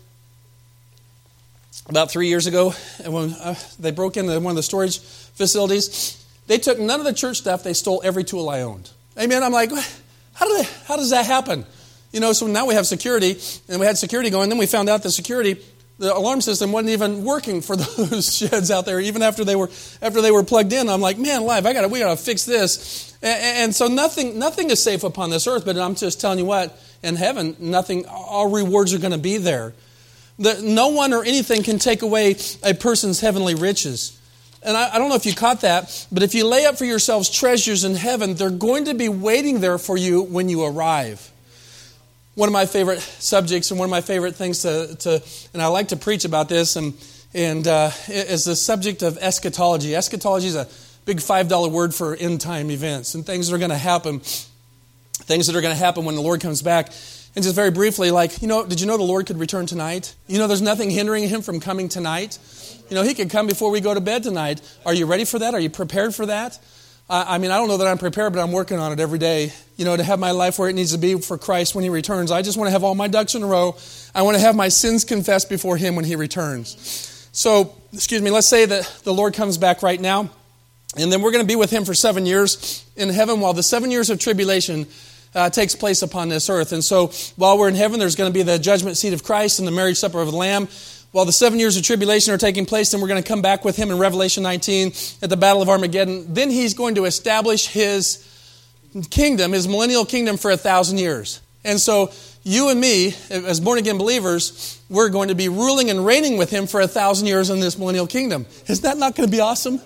about three years ago, and when uh, they broke into one of the storage facilities, they took none of the church stuff. They stole every tool I owned. Amen. I'm like, how do they, how does that happen? You know, so now we have security, and we had security going. Then we found out the security The alarm system wasn't even working for those sheds out there, even after they were after they were plugged in. I'm like, man, live, I got we got to fix this. And, and so nothing nothing is safe upon this earth. But I'm just telling you what, in heaven, nothing. All rewards are going to be there. The, no one or anything can take away a person's heavenly riches. And I, I don't know if you caught that, but if you lay up for yourselves treasures in heaven, they're going to be waiting there for you when you arrive. One of my favorite subjects and one of my favorite things to, to and I like to preach about this, and and uh, is the subject of eschatology. Eschatology is a big five dollar word for end time events and things that are going to happen, things that are going to happen when the Lord comes back. And just very briefly, like, you know, did you know the Lord could return tonight? You know, there's nothing hindering Him from coming tonight. You know, He could come before we go to bed tonight. Are you ready for that? Are you prepared for that? Uh, I mean, I don't know that I'm prepared, but I'm working on it every day, you know, to have my life where it needs to be for Christ when He returns. I just want to have all my ducks in a row. I want to have my sins confessed before Him when He returns. So, excuse me, let's say that the Lord comes back right now, and then we're going to be with Him for seven years in heaven while the seven years of tribulation Uh, takes place upon this earth. And so while we're in heaven, there's going to be the judgment seat of Christ and the marriage supper of the Lamb. While the seven years of tribulation are taking place, then we're going to come back with Him in Revelation nineteen at the Battle of Armageddon. Then He's going to establish His kingdom, His millennial kingdom, for a thousand years. And so you and me, as born-again believers, we're going to be ruling and reigning with Him for a thousand years in this millennial kingdom. Is that not going to be awesome?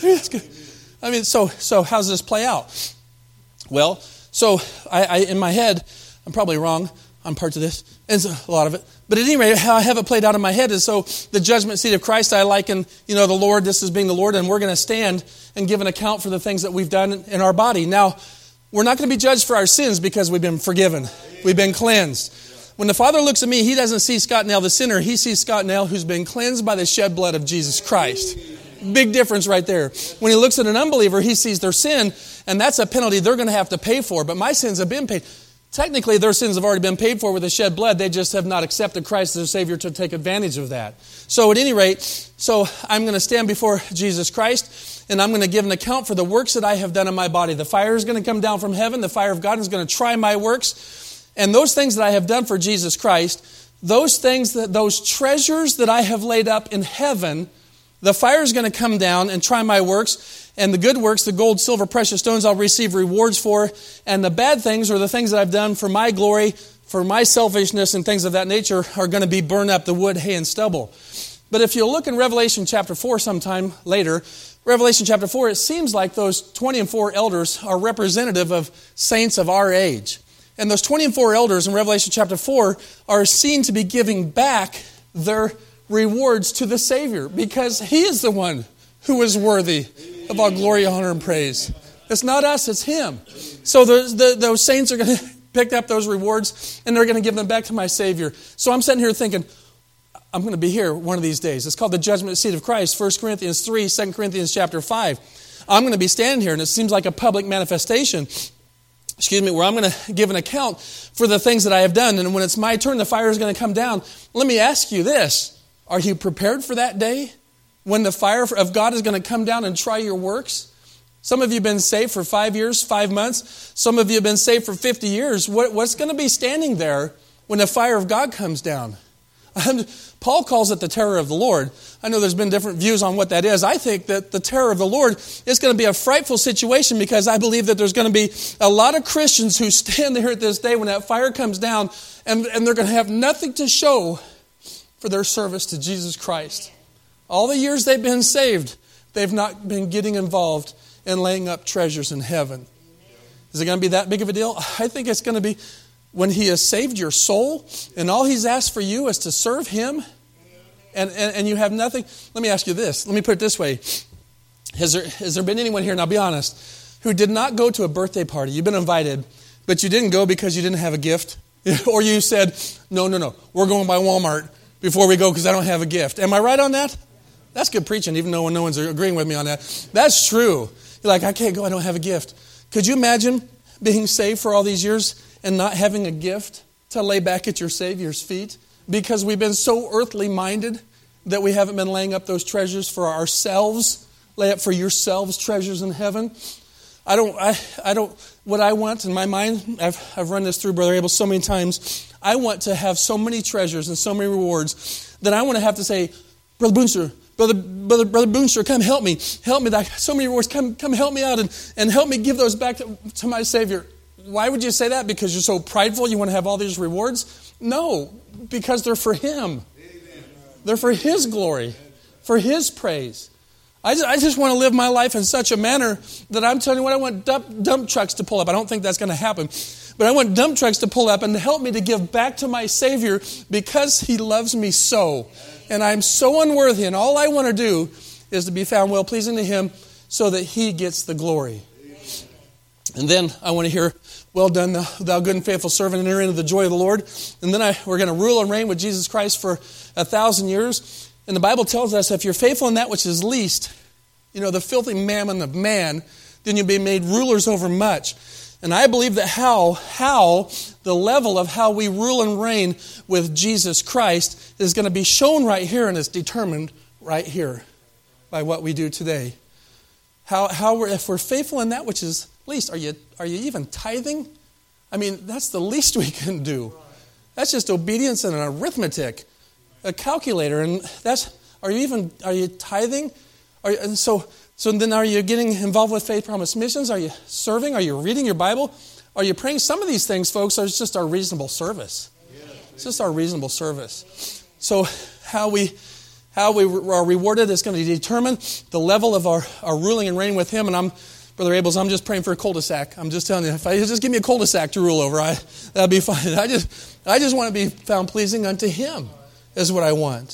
I mean, so so how does this play out? Well, So, I, I, in my head, I'm probably wrong on parts of this, and a lot of it. But at any rate, how I have it played out in my head is so the judgment seat of Christ, I liken, you know, the Lord, this is being the Lord, and we're going to stand and give an account for the things that we've done in our body. Now, we're not going to be judged for our sins because we've been forgiven. We've been cleansed. When the Father looks at me, He doesn't see Scott Nell, the sinner. He sees Scott Nell, who's been cleansed by the shed blood of Jesus Christ. Big difference right there. When He looks at an unbeliever, He sees their sin, and that's a penalty they're going to have to pay for. But my sins have been paid. Technically, their sins have already been paid for with the shed blood. They just have not accepted Christ as their Savior to take advantage of that. So at any rate, so I'm going to stand before Jesus Christ, and I'm going to give an account for the works that I have done in my body. The fire is going to come down from heaven. The fire of God is going to try my works. And those things that I have done for Jesus Christ, those things, that those treasures that I have laid up in heaven, the fire is going to come down and try my works, and the good works, the gold, silver, precious stones, I'll receive rewards for, and the bad things, or the things that I've done for my glory, for my selfishness and things of that nature, are going to be burned up, the wood, hay, and stubble. But if you look in Revelation chapter four sometime later, Revelation chapter four, it seems like those twenty and four elders are representative of saints of our age. And those twenty and four elders in Revelation chapter four are seen to be giving back their rewards to the Savior, because He is the one who is worthy of all glory, honor, and praise. It's not us, it's Him. So the, the, those saints are going to pick up those rewards, and they're going to give them back to my Savior. So I'm sitting here thinking, I'm going to be here one of these days. It's called the judgment seat of Christ, First Corinthians three, Second Corinthians chapter five. I'm going to be standing here, and it seems like a public manifestation, excuse me, where I'm going to give an account for the things that I have done. And when it's my turn, the fire is going to come down. Let me ask you this. Are you prepared for that day when the fire of God is going to come down and try your works? Some of you have been saved for five years, five months. Some of you have been saved for fifty years. What, what's going to be standing there when the fire of God comes down? Paul calls it the terror of the Lord. I know there's been different views on what that is. I think that the terror of the Lord is going to be a frightful situation, because I believe that there's going to be a lot of Christians who stand there at this day when that fire comes down, and, and they're going to have nothing to show for their service to Jesus Christ. All the years they've been saved, they've not been getting involved in laying up treasures in heaven. Is it going to be that big of a deal? I think it's going to be when He has saved your soul, and all He's asked for you is to serve Him, and, and, and you have nothing. Let me ask you this. Let me put it this way. Has there, has there been anyone here, and I'll be honest, who did not go to a birthday party? You've been invited, but you didn't go because you didn't have a gift? Or you said, no, no, no, we're going by Walmart before we go because I don't have a gift. Am I right on that? That's good preaching, even though no one's agreeing with me on that. That's true. You're like, I can't go, I don't have a gift. Could you imagine being saved for all these years and not having a gift to lay back at your Savior's feet? Because we've been so earthly minded that we haven't been laying up those treasures for ourselves. Lay up for yourselves treasures in heaven. I don't, I, I don't, what I want in my mind, I've, I've run this through Brother Abel so many times. I want to have so many treasures and so many rewards that I want to have to say, Brother Boonster, Brother, brother, brother Boonster, come help me. Help me. That so many rewards. Come, come help me out and, and help me give those back to, to my Savior. Why would you say that? Because you're so prideful you want to have all these rewards? No, because they're for Him. They're for His glory, for His praise. I just, I just want to live my life in such a manner that I'm telling you what, I want dump, dump trucks to pull up. I don't think that's going to happen. But I want dump trucks to pull up and help me to give back to my Savior because He loves me so. And I'm so unworthy, and all I want to do is to be found well-pleasing to Him so that He gets the glory. And then I want to hear, well done, thou good and faithful servant, enter into the joy of the Lord. And then I, we're going to rule and reign with Jesus Christ for a thousand years. And the Bible tells us if you're faithful in that which is least, you know, the filthy mammon of man, then you'll be made rulers over much. And I believe that how, how, the level of how we rule and reign with Jesus Christ is going to be shown right here, and it's determined right here by what we do today. How, how we're, if we're faithful in that which is least, are you, are you even tithing? I mean, that's the least we can do. That's just obedience and an arithmetic, a calculator, and that's, are you even, are you tithing? Are you, and so, so then are you getting involved with Faith Promise Missions? Are you serving? Are you reading your Bible? Are you praying? Some of these things, folks, are just our reasonable service. It's just our reasonable service. So how we how we are rewarded is going to determine the level of our, our ruling and reign with Him. And I'm, Brother Abels, I'm just praying for a cul-de-sac. I'm just telling you, if I just give me a cul-de-sac to rule over, I, that'd be fine. I just I just want to be found pleasing unto Him is what I want.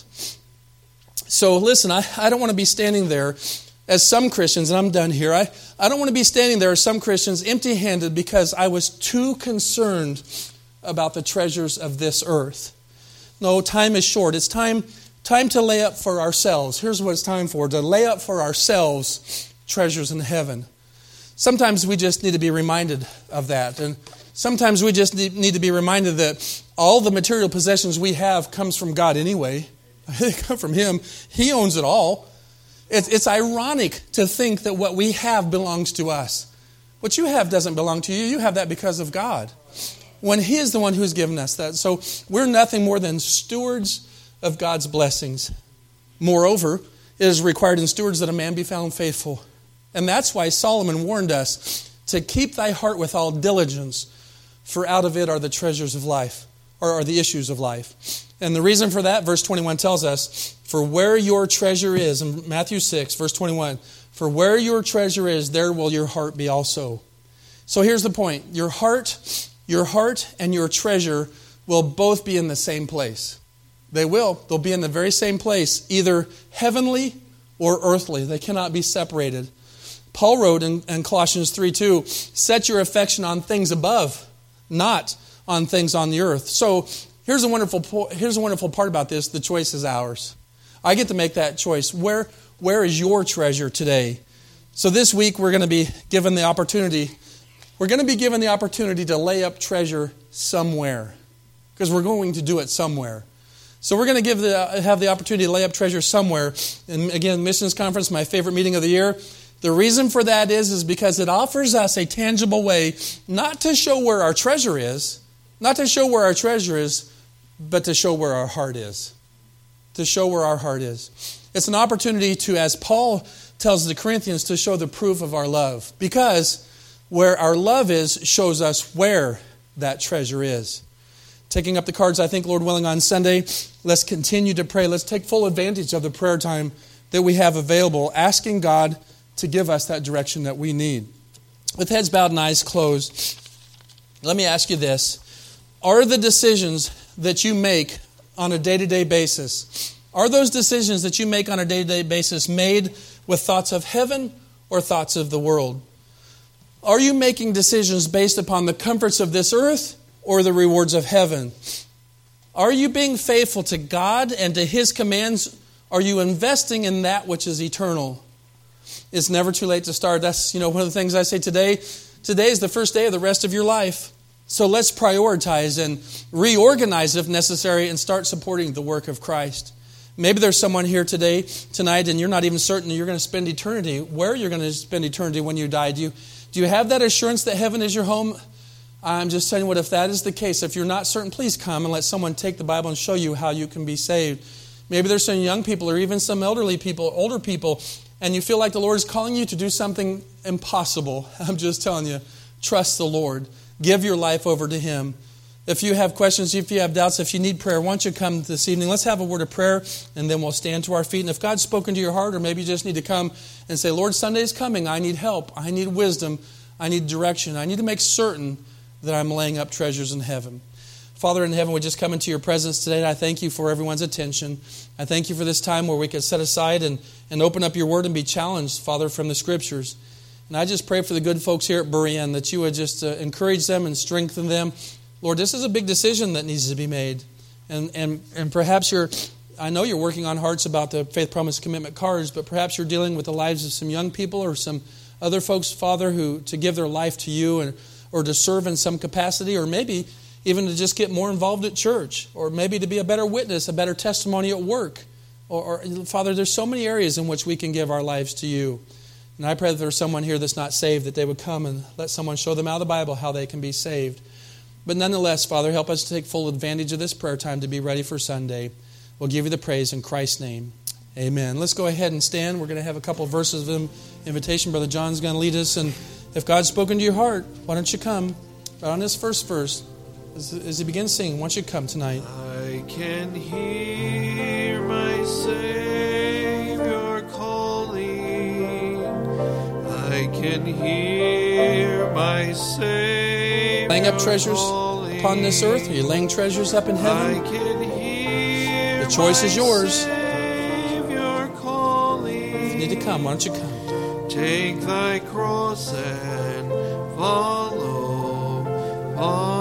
So listen, I, I don't want to be standing there as some Christians, and I'm done here, I, I don't want to be standing there as some Christians empty-handed because I was too concerned about the treasures of this earth. No, time is short. It's time, time to lay up for ourselves. Here's what it's time for, to lay up for ourselves treasures in heaven. Sometimes we just need to be reminded of that. And sometimes we just need to be reminded that all the material possessions we have comes from God anyway. They come from Him. He owns it all. It's, it's ironic to think that what we have belongs to us. What you have doesn't belong to you. You have that because of God. When He is the one who's given us that. So we're nothing more than stewards of God's blessings. Moreover, it is required in stewards that a man be found faithful. And that's why Solomon warned us to keep thy heart with all diligence, for out of it are the treasures of life, or are the issues of life. And the reason for that, verse twenty-one tells us, for where your treasure is, in Matthew six, verse twenty-one, for where your treasure is, there will your heart be also. So here's the point. Your heart, your heart and your treasure will both be in the same place. They will. They'll be in the very same place, either heavenly or earthly. They cannot be separated. Paul wrote in, in Colossians three two, set your affection on things above, not on things on the earth. So here's a wonderful here's a wonderful part about this. The choice is ours. I get to make that choice. Where where is your treasure today? So this week we're going to be given the opportunity. We're going to be given the opportunity to lay up treasure somewhere, because we're going to do it somewhere. So we're going to give the have the opportunity to lay up treasure somewhere. And again, Missions Conference, my favorite meeting of the year. The reason for that is, is because it offers us a tangible way not to show where our treasure is, not to show where our treasure is, but to show where our heart is. To show where our heart is. It's an opportunity to, as Paul tells the Corinthians, to show the proof of our love. Because where our love is shows us where that treasure is. Taking up the cards, I think, Lord willing, on Sunday, let's continue to pray. Let's take full advantage of the prayer time that we have available, asking God to give us that direction that we need. With heads bowed and eyes closed, let me ask you this. Are the decisions that you make on a day-to-day basis, are those decisions that you make on a day-to-day basis made with thoughts of heaven or thoughts of the world? Are you making decisions based upon the comforts of this earth or the rewards of heaven? Are you being faithful to God and to His commands? Are you investing in that which is eternal? It's never too late to start. That's, you know, one of the things I say today. Today is the first day of the rest of your life. So let's prioritize and reorganize if necessary and start supporting the work of Christ. Maybe there's someone here today, tonight, and you're not even certain you're going to spend eternity, where you're going to spend eternity when you die. Do you, do Do you have that assurance that heaven is your home? I'm just telling you what, if that is the case, if you're not certain, please come and let someone take the Bible and show you how you can be saved. Maybe there's some young people or even some elderly people, older people, and you feel like the Lord is calling you to do something impossible. I'm just telling you, trust the Lord. Give your life over to Him. If you have questions, if you have doubts, if you need prayer, why don't you come this evening? Let's have a word of prayer, and then we'll stand to our feet. And if God's spoken to your heart, or maybe you just need to come and say, Lord, Sunday's coming. I need help. I need wisdom. I need direction. I need to make certain that I'm laying up treasures in heaven. Father in heaven, we just come into your presence today, and I thank you for everyone's attention. I thank you for this time where we could set aside and, and open up your word and be challenged, Father, from the Scriptures. And I just pray for the good folks here at Berean that you would just uh, encourage them and strengthen them. Lord, this is a big decision that needs to be made. And and and perhaps you're, I know you're working on hearts about the Faith Promise Commitment cards, but perhaps you're dealing with the lives of some young people or some other folks, Father, who to give their life to you and or to serve in some capacity, or maybe even to just get more involved at church, or maybe to be a better witness, a better testimony at work. Or, or Father, there's so many areas in which we can give our lives to you. And I pray that there's someone here that's not saved, that they would come and let someone show them out of the Bible how they can be saved. But nonetheless, Father, help us to take full advantage of this prayer time to be ready for Sunday. We'll give you the praise in Christ's name. Amen. Let's go ahead and stand. We're going to have a couple of verses of invitation. Brother John's going to lead us. And if God's spoken to your heart, why don't you come right on this first verse as, as he begins singing. Why don't you come tonight? I can hear my Savior calling. I can hear my Savior laying up treasures upon this earth? Are you laying treasures up in heaven? I can hear the choice is yours. Savior calling. If you need to come, why don't you come? Take thy cross and follow. follow.